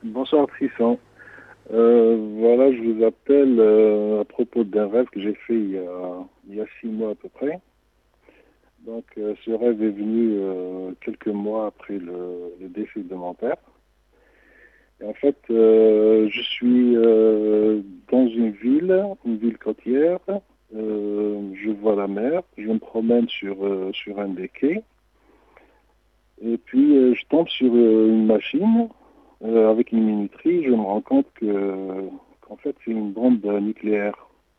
Bonsoir Tristan. Voilà, je vous appelle à propos d'un rêve que j'ai fait il y a 6 mois à peu près. Donc, ce rêve est venu quelques mois après le décès de mon père. Et en fait, je suis dans une ville côtière. Je vois la mer. Je me promène sur un des quais. Et puis, je tombe sur une machine avec une minuterie. Je me rends compte qu'en fait, c'est une bombe nucléaire.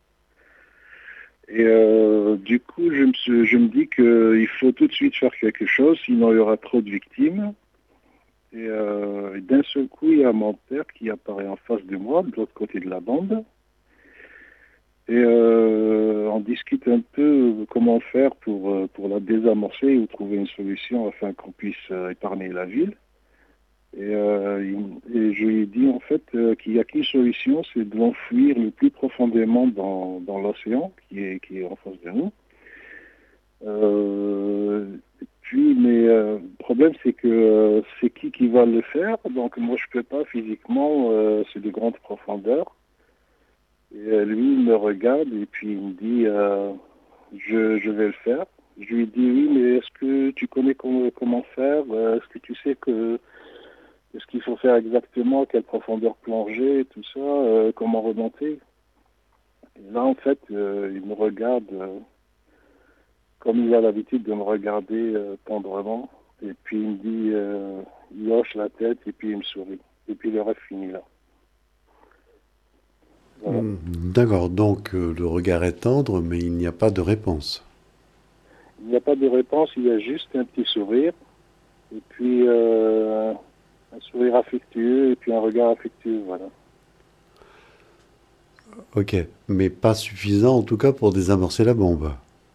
Et du coup, je me dis qu'il faut tout de suite faire quelque chose, sinon il y aura trop de victimes. Et d'un seul coup, il y a mon père qui apparaît en face de moi, de l'autre côté de la bande. Et on discute un peu comment faire pour la désamorcer ou trouver une solution afin qu'on puisse épargner la ville. Et je lui ai dit en fait qu'il n'y a qu'une solution, c'est de l'enfuir le plus profondément dans l'océan qui est en face de nous. Mais le problème c'est que c'est qui va le faire. Donc moi je peux pas physiquement, c'est de grandes profondeurs. Et lui il me regarde et puis il me dit je vais le faire. Je lui dis oui, mais est-ce que tu connais comment faire? Est-ce que tu sais ce qu'il faut faire exactement, à quelle profondeur plonger, tout ça, comment remonter? Et là, en fait, il me regarde comme il a l'habitude de me regarder tendrement. Et puis il me dit, il hoche la tête et puis il me sourit. Et puis le rêve finit là. Voilà. D'accord, donc le regard est tendre, mais il n'y a pas de réponse. Il n'y a pas de réponse, il y a juste un petit sourire. Et puis un sourire affectueux et puis un regard affectueux, voilà. Ok, mais pas suffisant en tout cas pour désamorcer la bombe.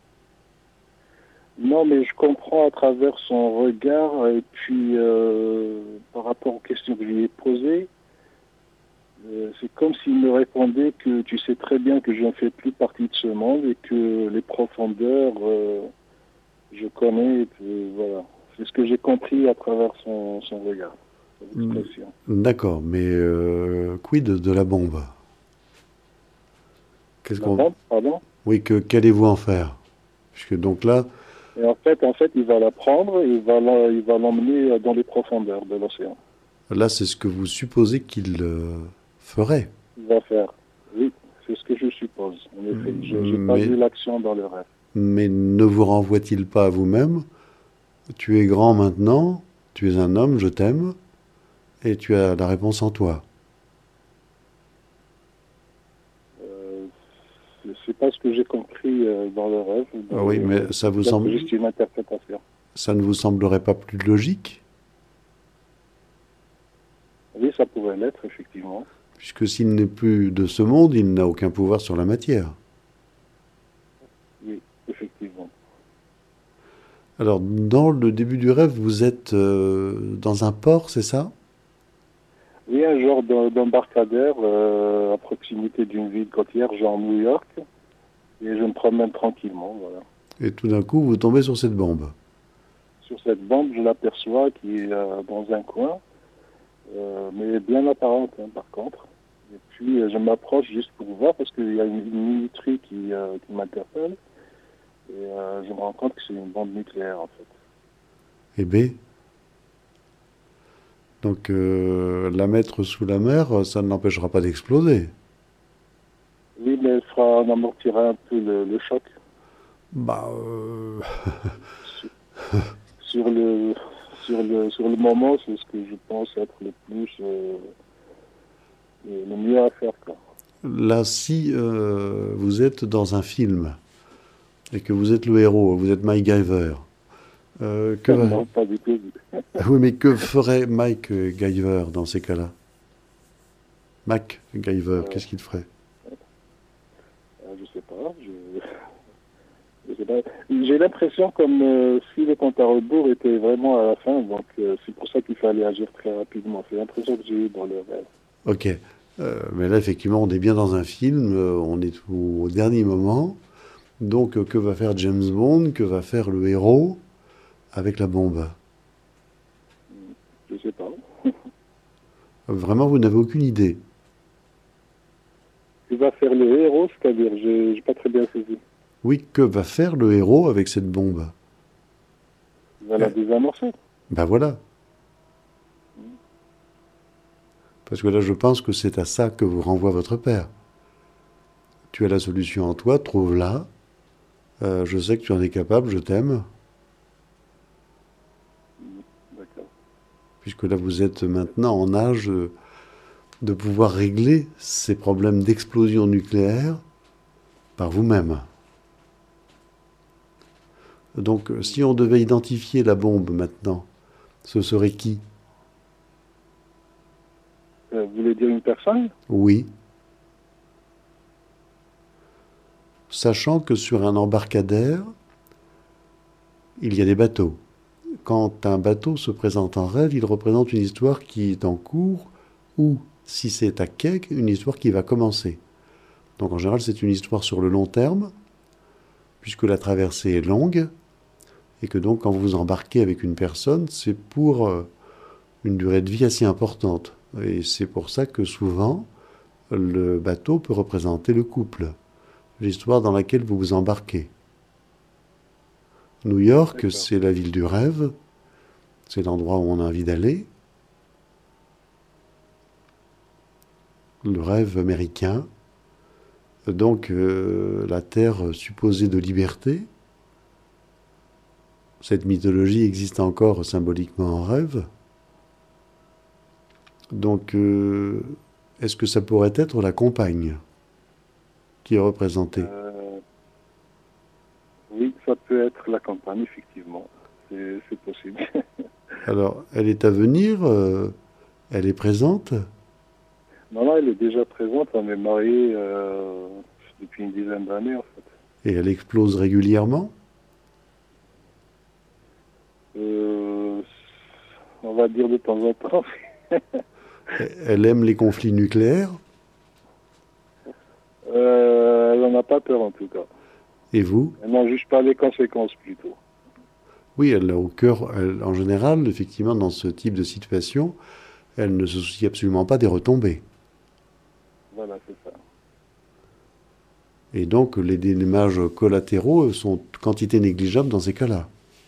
Non, mais je comprends à travers son regard et puis par rapport aux questions que je lui ai posées, c'est comme s'il me répondait que tu sais très bien que je ne fais plus partie de ce monde et que les profondeurs, je connais, et voilà. C'est ce que j'ai compris à travers son regard, son Hmm, expression. D'accord, mais quid de la bombe? Qu'est-ce La qu'on... bombe, pardon. Oui, qu'allez-vous en faire? Puisque donc là, Et en fait, il va la prendre et il va l'emmener dans les profondeurs de l'océan. là c'est ce que vous supposez qu'il ferait. Il va faire. Oui, c'est ce que je suppose. En effet, je n'ai pas Mais, vu l'action dans le rêve. mais ne vous renvoie-t-il pas à vous-même? Tu es grand maintenant, tu es un homme, je t'aime, et tu as la réponse en toi. Euh, c'est pas ce que j'ai compris dans le rêve. Ah oui, mais C'est peut-être juste une interprétation. ça ne vous semblerait pas plus logique? Oui, ça pourrait l'être, effectivement. Puisque s'il n'est plus de ce monde, il n'a aucun pouvoir sur la matière. Oui, effectivement. Alors, dans le début du rêve, vous êtes dans un port, c'est ça? Oui, un genre d'embarcadère à proximité d'une ville côtière, genre New York, et je me promène tranquillement, voilà. Et tout d'un coup, vous tombez sur cette bombe. Sur cette bande, je l'aperçois qui est dans un coin, mais bien apparente, hein, par contre. Et puis, je m'approche juste pour voir parce qu'il y a une minuterie qui m'interpelle. Et je me rends compte que c'est une bombe nucléaire, en fait. Et B. Donc, la mettre sous la mer, ça ne l'empêchera pas d'exploser. Oui, mais on amortira un peu le choc Bah, sur, sur le, sur le moment. C'est ce que je pense être le plus, le mieux à faire, quoi. là, si vous êtes dans un film et que vous êtes le héros, vous êtes Mike Giver, que va... Non, pas du tout. Oui, mais que ferait Mike Giver dans ces cas-là? Mac Giver, Euh, qu'est-ce qu'il ferait? je sais pas. Je sais pas. J'ai l'impression comme si le compte à rebours était vraiment à la fin, donc c'est pour ça qu'il fallait agir très rapidement. C'est l'impression que j'ai eue dans le rêve. Ok. Mais là, effectivement, on est bien dans un film, on est au dernier moment. Donc, que va faire James Bond? Que va faire le héros avec la bombe? Je sais pas. Vraiment, vous n'avez aucune idée. Il va faire le héros, c'est-à-dire, j'ai pas très bien saisi. Oui, que va faire le héros avec cette bombe? Il va la désamorcer. Ben voilà. Parce que là, je pense que c'est à ça que vous renvoie votre père. Tu as la solution en toi, trouve-la. Je sais que tu en es capable, je t'aime. D'accord. Puisque là, vous êtes maintenant en âge de pouvoir régler ces problèmes d'explosion nucléaire par vous-même. Donc, si on devait identifier la bombe maintenant, ce serait qui? Vous voulez dire une personne? Oui. Sachant que sur un embarcadère, il y a des bateaux. Quand un bateau se présente en rêve, il représente une histoire qui est en cours ou, si c'est à quai, une histoire qui va commencer. Donc en général, c'est une histoire sur le long terme, puisque la traversée est longue, et que donc quand vous embarquez avec une personne, c'est pour une durée de vie assez importante. Et c'est pour ça que souvent, le bateau peut représenter le couple, l'histoire dans laquelle vous vous embarquez. New York, D'accord. c'est la ville du rêve, c'est l'endroit où on a envie d'aller. Le rêve américain, donc la terre supposée de liberté. Cette mythologie existe encore symboliquement en rêve. Donc, est-ce que ça pourrait être la compagne qui est représentée? Oui, ça peut être la campagne, effectivement. C'est possible. Alors, elle est à venir, elle est présente, Non, non, elle est déjà présente. On est mariés depuis une dizaine d'années, en fait. et elle explose régulièrement. Euh, on va dire de temps en temps. Elle aime les conflits nucléaires. Elle n'en a pas peur, en tout cas. Et vous? Elle n'en juge pas les conséquences, plutôt. Oui, elle a au cœur, en général, effectivement, dans ce type de situation, elle ne se soucie absolument pas des retombées. Voilà, c'est ça. Et donc, les dommages collatéraux sont quantité négligeable dans ces cas-là.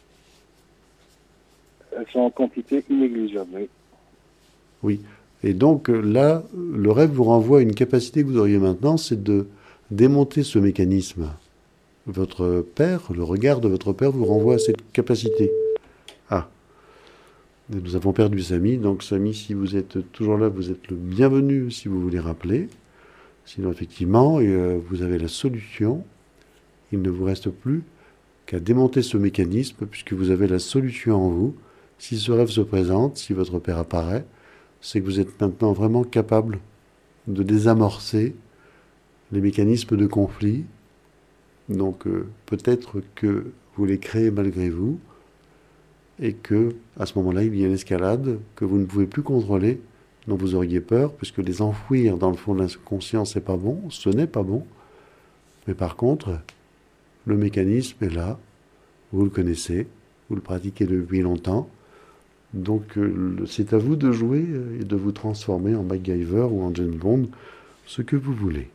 Elles sont en quantité inégligeable, oui. Oui. Et donc, là, le rêve vous renvoie à une capacité que vous auriez maintenant, c'est de démonter ce mécanisme. Votre père, le regard de votre père vous renvoie à cette capacité. Ah, nous avons perdu Samy. Donc, Samy, si vous êtes toujours là, vous êtes le bienvenu si vous voulez rappeler. Sinon, effectivement, vous avez la solution. Il ne vous reste plus qu'à démonter ce mécanisme, puisque vous avez la solution en vous. Si ce rêve se présente, si votre père apparaît, c'est que vous êtes maintenant vraiment capable de désamorcer les mécanismes de conflit. Donc peut-être que vous les créez malgré vous, et que à ce moment-là, il y a une escalade que vous ne pouvez plus contrôler, dont vous auriez peur, puisque les enfouir dans le fond de l'inconscient, c'est pas bon, ce n'est pas bon. Mais par contre, le mécanisme est là, vous le connaissez, vous le pratiquez depuis longtemps. Donc c'est à vous de jouer et de vous transformer en MacGyver ou en James Bond, ce que vous voulez.